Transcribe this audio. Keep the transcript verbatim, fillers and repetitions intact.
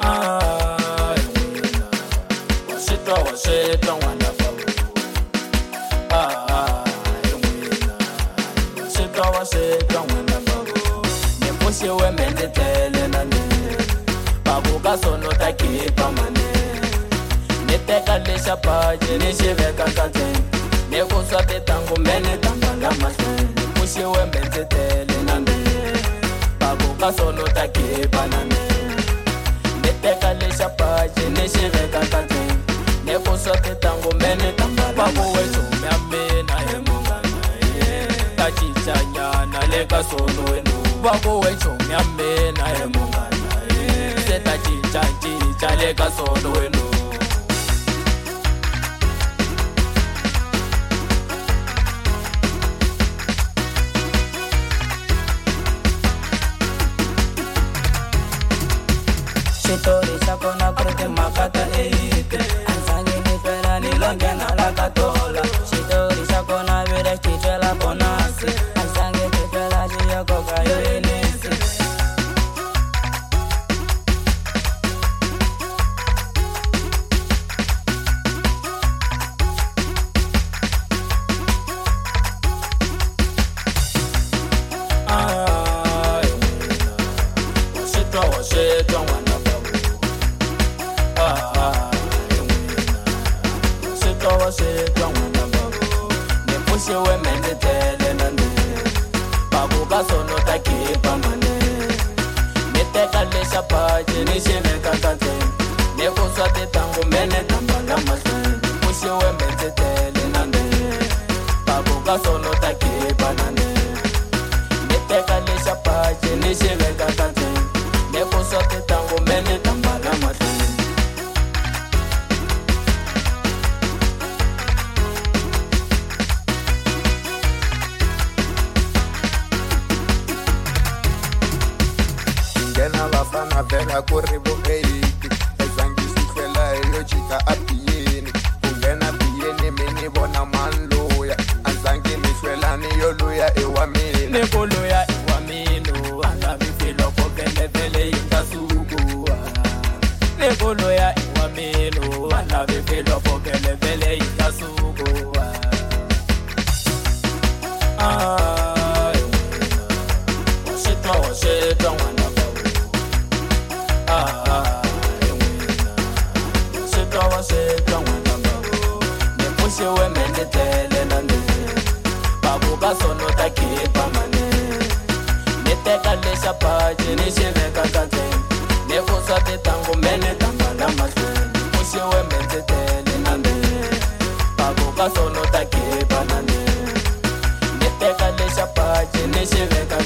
Ah, washitwa washitwa mwana babu. Ah, washitwa washitwa mwana babu. Nipushi we mende tele nane. Babu kasono takipa mane. Niteka lisha paje nishiveka kate. Nekuswa tetangu mene tambala maswe. Nipushi we mende tele nane. Babu kasono takipa nane. Niteka lisha paje nishiveka kate. Nekuswa tetangu mene tambala maswe. Babu we chume amena he mungana ye. Tachicha nyana leka sono wenu. Babu we chume amena he mungana ye. Seta chicha chicha leka sono wenu. Shitori shakona kurte makata eite. Ansangi ni fela ni longena la katola. Shitori shakona vire chichela bonasi. Ansangi ni fela jiya koka yo inisi. Ah, washitwa washitwa mwana babu. Ah, washitwa washitwa mwana babu. Nipushi we mende tele nane. Babu kasono takipa mane. Niteka lisha paje nishiveka kate. Nekuswa tetangu mene tambala maswe. Nipushi we mende tele nane. Babu kasono takipa nane. Niteka lisha paje nishiveka kate. Nekuswa tetangu mene tambala maswe. Ngena bafana vela kuribo eiti. Ezangi sifela yo chika apiyeni. Ungena piyeni mini bona manloya. Anzangi nishwela ni yoluya ewamini. Nekoloya iwamino angabifilo kokele vele ingasukuwa. Nekoloya iwamino angabifilo kokele vele ingasukuwa. Ah, washitwa washitwa mwana babu. Ah, washitwa washitwa mwana babu. Nipushi we mende tele nane. Babu kasono takipa mane. Niteka lisha paje nishiveka kate. Nekuswa tetangu mene tambala maswe. Nipushi we mende tele nane. Babu kasono takipa nane. Niteka lisha paje nishiveka